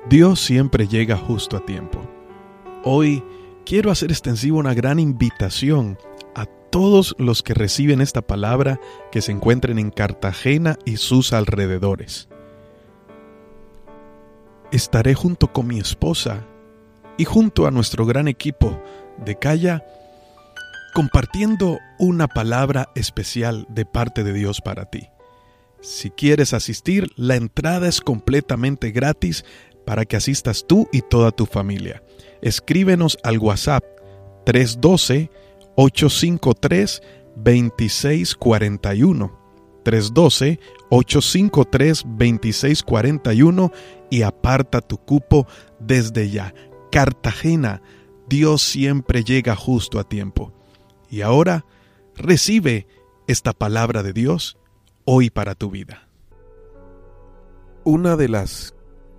Dios siempre llega justo a tiempo. Hoy quiero hacer extensiva una gran invitación a todos los que reciben esta palabra que se encuentren en Cartagena y sus alrededores. Estaré junto con mi esposa y junto a nuestro gran equipo de Calla compartiendo una palabra especial de parte de Dios para ti. Si quieres asistir, la entrada es completamente gratis para que asistas tú y toda tu familia. Escríbenos al WhatsApp 312-853-2641. 312-853-2641 y aparta tu cupo desde ya. Cartagena, Dios siempre llega justo a tiempo. Y ahora, recibe esta palabra de Dios hoy para tu vida. Una de las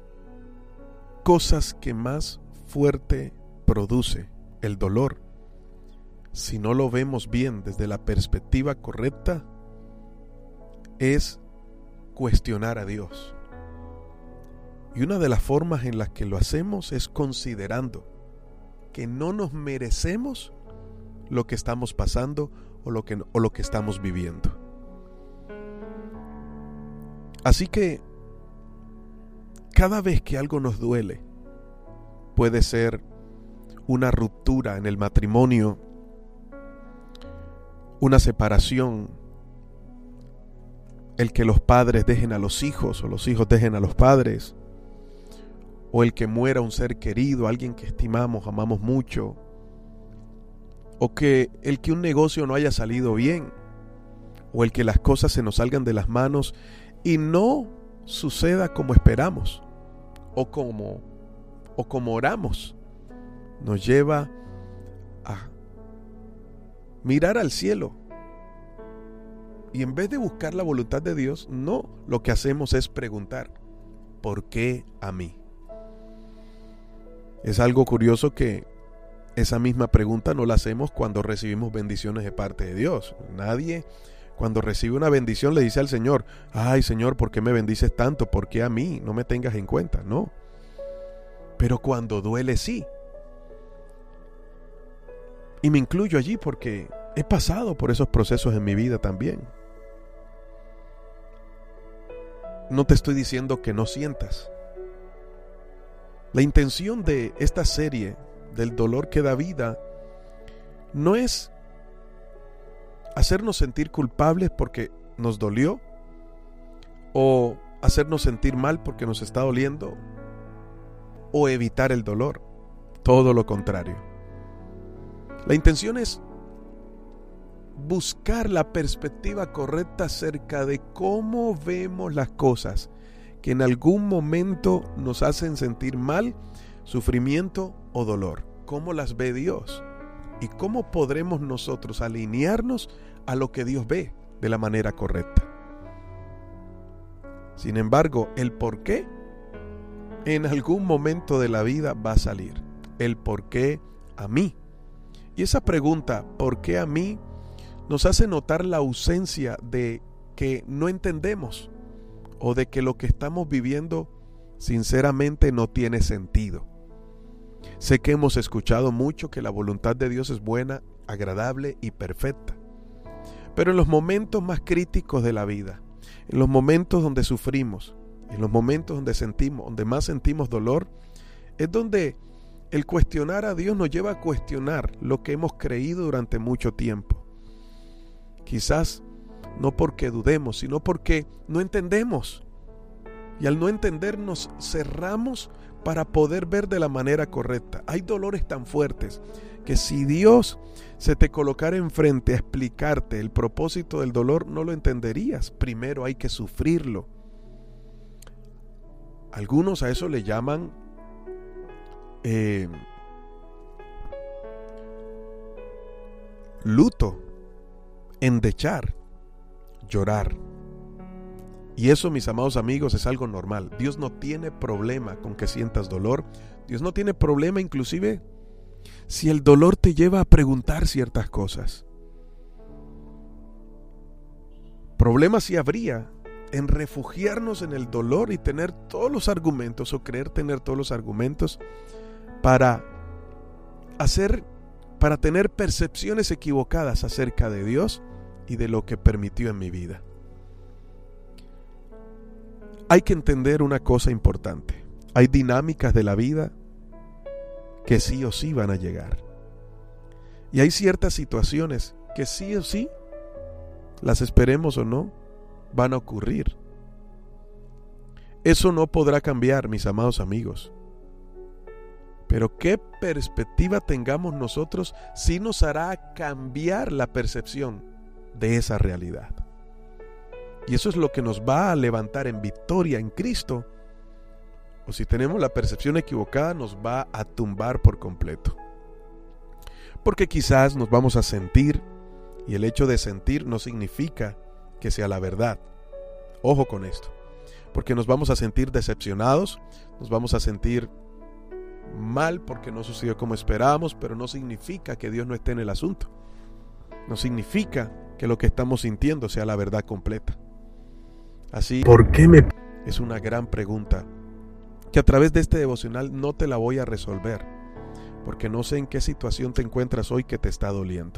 cosas que más fuerte produce el dolor, si no lo vemos bien desde la perspectiva correcta, es cuestionar a Dios. Y una de las formas en las que lo hacemos es considerando que no nos merecemos lo que estamos pasando o lo que estamos viviendo. Así que cada vez que algo nos duele, puede ser una ruptura en el matrimonio, una separación, el que los padres dejen a los hijos o los hijos dejen a los padres, o el que muera un ser querido, alguien que estimamos, amamos mucho, o el que un negocio no haya salido bien, o el que las cosas se nos salgan de las manos y no suceda como esperamos o como oramos, nos lleva a mirar al cielo y en vez de buscar la voluntad de Dios, no, lo que hacemos es preguntar: ¿por qué a mí? Es algo curioso que esa misma pregunta no la hacemos cuando recibimos bendiciones de parte de Dios. Nadie, cuando recibe una bendición, le dice al Señor: ay, Señor, ¿por qué me bendices tanto? ¿Por qué a mí? No me tengas en cuenta. No. Pero cuando duele, sí. Y me incluyo allí porque he pasado por esos procesos en mi vida también. No te estoy diciendo que no sientas. La intención de esta serie del dolor que da vida no es hacernos sentir culpables porque nos dolió o hacernos sentir mal porque nos está doliendo o evitar el dolor. Todo lo contrario. La intención es buscar la perspectiva correcta acerca de cómo vemos las cosas que en algún momento nos hacen sentir mal, sufrimiento o dolor. ¿Cómo las ve Dios? ¿Y cómo podremos nosotros alinearnos a lo que Dios ve de la manera correcta? Sin embargo, el por qué en algún momento de la vida va a salir. El por qué a mí. Y esa pregunta, ¿por qué a mí?, nos hace notar la ausencia de que no entendemos o de que lo que estamos viviendo sinceramente no tiene sentido. Sé que hemos escuchado mucho que la voluntad de Dios es buena, agradable y perfecta. Pero en los momentos más críticos de la vida, en los momentos donde sufrimos, en los momentos donde más sentimos dolor, es donde el cuestionar a Dios nos lleva a cuestionar lo que hemos creído durante mucho tiempo. Quizás no porque dudemos, sino porque no entendemos. Y al no entender nos cerramos para poder ver de la manera correcta. Hay dolores tan fuertes que si Dios se te colocara enfrente a explicarte el propósito del dolor, no lo entenderías. Primero hay que sufrirlo. Algunos a eso le llaman luto, endechar, llorar. Y eso, mis amados amigos, es algo normal. Dios no tiene problema con que sientas dolor. Dios no tiene problema inclusive si el dolor te lleva a preguntar ciertas cosas. Problema sí habría en refugiarnos en el dolor y tener todos los argumentos o creer tener todos los argumentos para tener percepciones equivocadas acerca de Dios y de lo que permitió en mi vida. Hay que entender una cosa importante. Hay dinámicas de la vida que sí o sí van a llegar. Y hay ciertas situaciones que sí o sí, las esperemos o no, van a ocurrir. Eso no podrá cambiar, mis amados amigos. Pero qué perspectiva tengamos nosotros sí nos hará cambiar la percepción de esa realidad. Y eso es lo que nos va a levantar en victoria en Cristo. O si tenemos la percepción equivocada, nos va a tumbar por completo. Porque quizás nos vamos a sentir, y el hecho de sentir no significa que sea la verdad. Ojo con esto. Porque nos vamos a sentir decepcionados, nos vamos a sentir mal porque no sucedió como esperábamos, pero no significa que Dios no esté en el asunto. No significa que lo que estamos sintiendo sea la verdad completa. Así, ¿por qué es una gran pregunta que a través de este devocional no te la voy a resolver, porque no sé en qué situación te encuentras hoy que te está doliendo.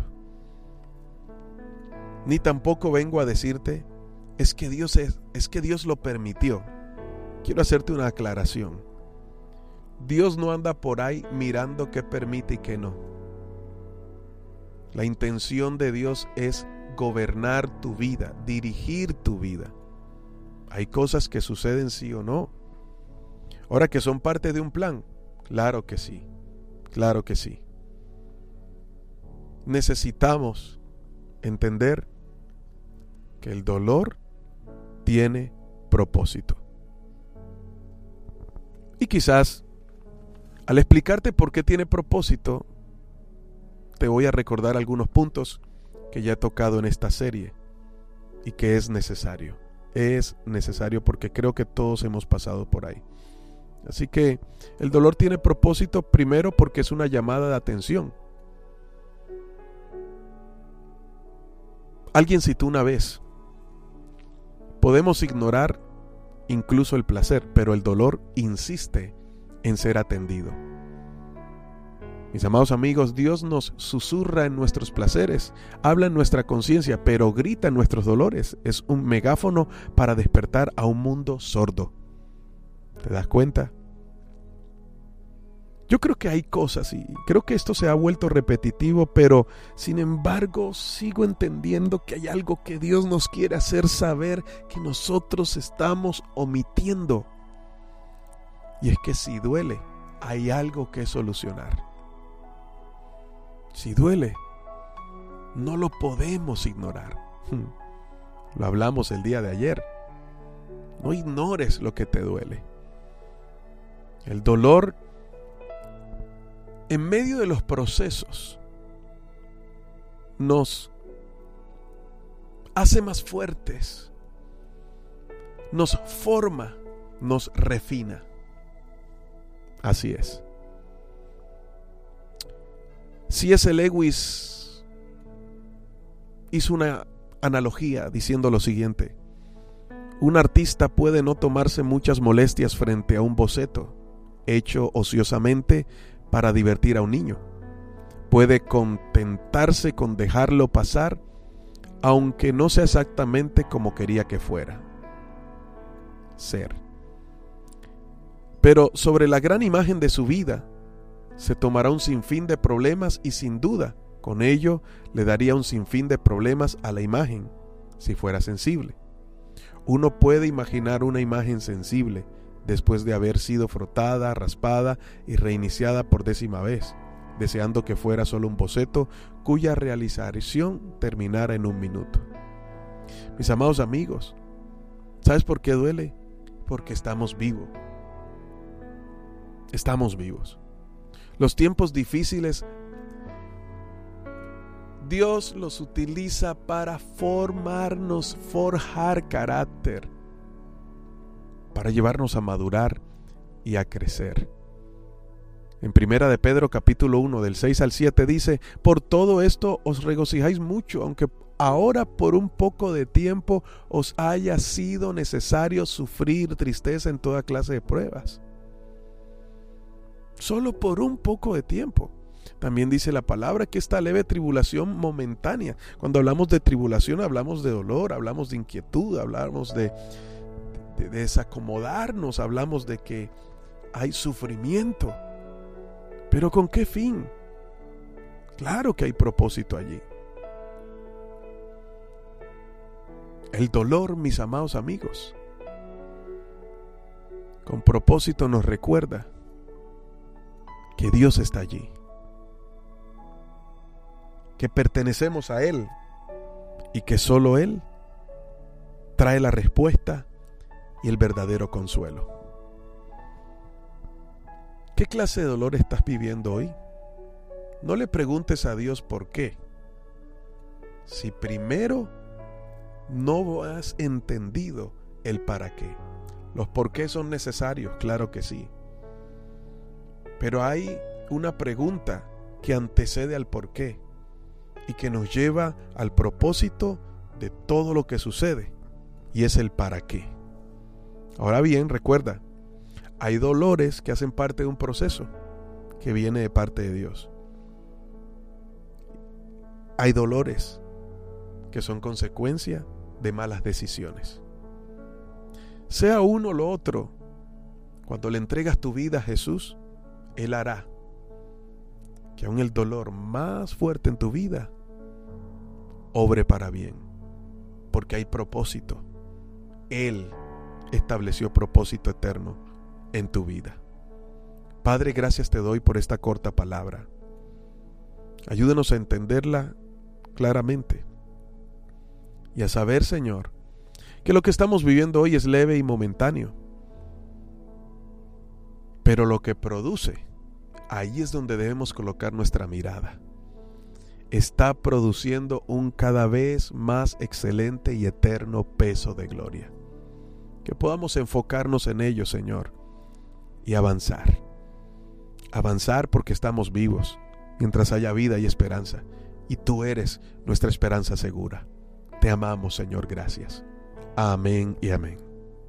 Ni tampoco vengo a decirte es que Dios lo permitió. Quiero hacerte una aclaración. Dios no anda por ahí mirando qué permite y qué no. La intención de Dios es gobernar tu vida, dirigir tu vida. Hay cosas que suceden sí o no. Ahora, que son parte de un plan, claro que sí, claro que sí. Necesitamos entender que el dolor tiene propósito. Y quizás al explicarte por qué tiene propósito, te voy a recordar algunos puntos que ya he tocado en esta serie y que es necesario. Es necesario porque creo que todos hemos pasado por ahí. Así que el dolor tiene propósito primero porque es una llamada de atención. Alguien citó una vez: podemos ignorar incluso el placer, pero el dolor insiste en ser atendido. Mis amados amigos, Dios nos susurra en nuestros placeres, habla en nuestra conciencia, pero grita en nuestros dolores. Es un megáfono para despertar a un mundo sordo. ¿Te das cuenta? Yo creo que hay cosas y creo que esto se ha vuelto repetitivo, pero sin embargo sigo entendiendo que hay algo que Dios nos quiere hacer saber que nosotros estamos omitiendo. Y es que si duele, hay algo que solucionar. Si duele, no lo podemos ignorar. Lo hablamos el día de ayer. No ignores lo que te duele. El dolor, en medio de los procesos, nos hace más fuertes, nos forma, nos refina. Así es. C.S. Lewis hizo una analogía diciendo lo siguiente: un artista puede no tomarse muchas molestias frente a un boceto hecho ociosamente para divertir a un niño. Puede contentarse con dejarlo pasar, aunque no sea exactamente como quería que fuera. Pero sobre la gran imagen de su vida se tomará un sinfín de problemas y sin duda con ello le daría un sinfín de problemas a la imagen si fuera sensible. Uno puede imaginar una imagen sensible después de haber sido frotada, raspada y reiniciada por 10ª vez, deseando que fuera solo un boceto cuya realización terminara en 1 minuto. Mis amados amigos, ¿sabes por qué duele? Porque estamos vivos. Estamos vivos. Los tiempos difíciles, Dios los utiliza para formarnos, forjar carácter, para llevarnos a madurar y a crecer. En 1 de Pedro capítulo 1 del 6 al 7 dice: por todo esto os regocijáis mucho, ahora por un poco de tiempo os haya sido necesario sufrir tristeza en toda clase de pruebas. Solo por un poco de tiempo. También dice la palabra que esta leve tribulación momentánea. Cuando hablamos de tribulación hablamos de dolor, hablamos de inquietud, hablamos de desacomodarnos, hablamos de que hay sufrimiento. ¿Pero con qué fin? Claro que hay propósito allí. El dolor, mis amados amigos, con propósito nos recuerda que Dios está allí, que pertenecemos a Él y que solo Él trae la respuesta y el verdadero consuelo. ¿Qué clase de dolor estás viviendo hoy? No le preguntes a Dios por qué. Si primero no has entendido el para qué. Los por qué son necesarios, claro que sí. Pero hay una pregunta que antecede al por qué y que nos lleva al propósito de todo lo que sucede, y es el para qué. Ahora bien, recuerda, hay dolores que hacen parte de un proceso que viene de parte de Dios. Hay dolores que son consecuencia de malas decisiones. Sea uno o lo otro, cuando le entregas tu vida a Jesús, Él hará que aun el dolor más fuerte en tu vida obre para bien, porque hay propósito. Él estableció propósito eterno en tu vida. Padre, gracias te doy por esta corta palabra. Ayúdanos a entenderla claramente y a saber, Señor, que lo que estamos viviendo hoy es leve y momentáneo, pero lo que produce, ahí es donde debemos colocar nuestra mirada. Está produciendo un cada vez más excelente y eterno peso de gloria. Que podamos enfocarnos en ello, Señor, y avanzar. Avanzar porque estamos vivos, mientras haya vida y esperanza, y tú eres nuestra esperanza segura. Te amamos, Señor, gracias. Amén y amén.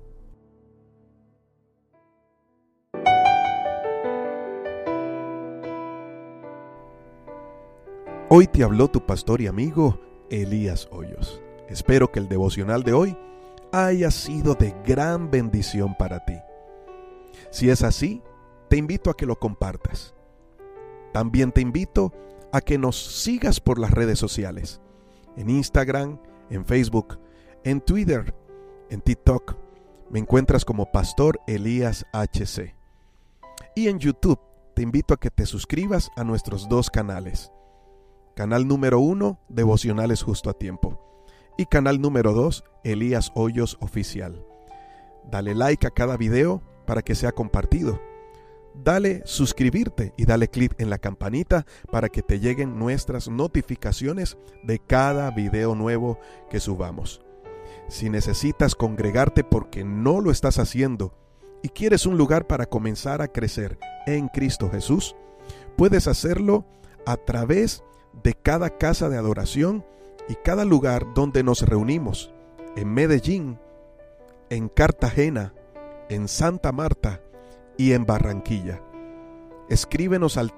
Hoy te habló tu pastor y amigo Elías Hoyos. Espero que el devocional de hoy haya sido de gran bendición para ti. Si es así, te invito a que lo compartas. También te invito a que nos sigas por las redes sociales, en Instagram, en Facebook, en Twitter, en TikTok. Me encuentras como Pastor Elías HC. Y en YouTube te invito a que te suscribas a nuestros dos canales. Canal número 1, Devocionales Justo a Tiempo. Y canal número 2, Elías Hoyos Oficial. Dale like a cada video para que sea compartido. Dale suscribirte y dale clic en la campanita para que te lleguen nuestras notificaciones de cada video nuevo que subamos. Si necesitas congregarte porque no lo estás haciendo y quieres un lugar para comenzar a crecer en Cristo Jesús, puedes hacerlo a través de cada casa de adoración y cada lugar donde nos reunimos, en Medellín, en Cartagena, en Santa Marta y en Barranquilla. Escríbenos al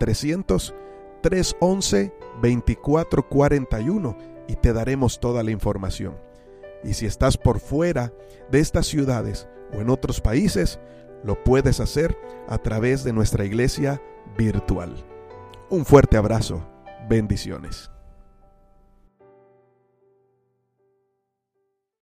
300-311-2441 y te daremos toda la información. Y si estás por fuera de estas ciudades o en otros países, lo puedes hacer a través de nuestra iglesia virtual. Un fuerte abrazo. Bendiciones.